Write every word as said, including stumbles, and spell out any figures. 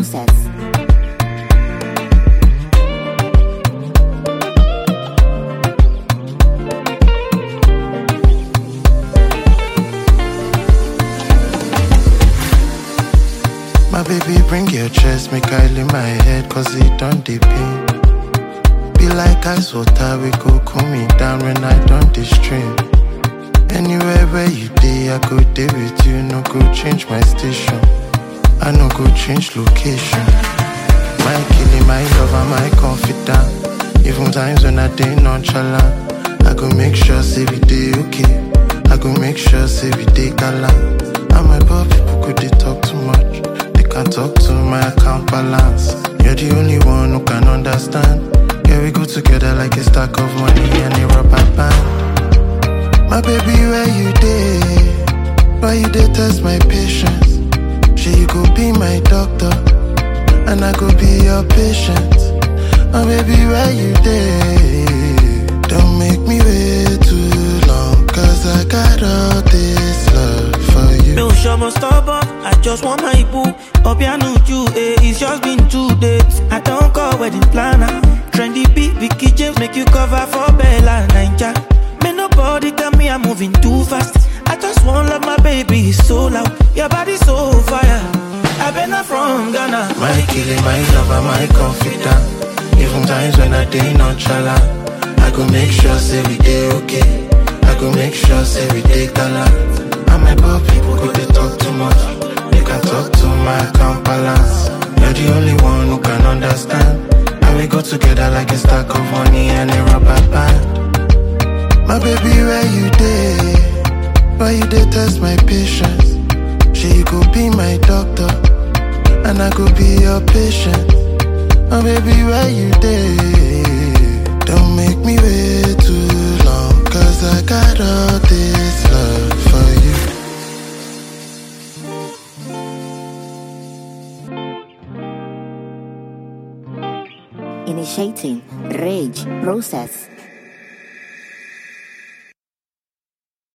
process. My baby, bring your chest, make I lay my head, cause it don't dey pain. Be like ice water, we go cool me down when I don't stream. Anywhere where you dey, I go dey with you, no go change my station. I no go change location. My killing, my lover, my confidant. Even times when I dey nonchalant, I go make sure say we dey okay. I go make sure say we dey galant. And my poor people could they talk too much. They can't talk to my account balance. You're the only one who can understand. Yeah, we go together like a stack of money and a rubber band. My baby, where you dey? Why you dey test my patience? She you go be my doctor, and I go be your patient. My baby, where you dey? Don't make me wait too long, cause I got all this love for you. No show me stubborn, I just want my boo. Obianu you, eh, it's just been two days. I don't call wedding planner. Trendy beat, Vicky James make you cover for Bella Ninja. May nobody tell me I'm moving too fast. I just want love, my baby is so loud. Your body so fire. I been not from Ghana. My killing, my lover, my confidant. Even times when I dey nonchalant, I go make sure say we dey okay. I go make sure say we dey galant. And my poor people go they talk too much. They can talk to my account balance. You're the only one who can understand. And we go together like a stack of money and a rubber band. My baby, where you dey? Why you dey test my patience? She go be my doctor, and I go be your patient. My baby, where you dey? Don't make me wait too long, cause I got all this love for you. Initiating rage process.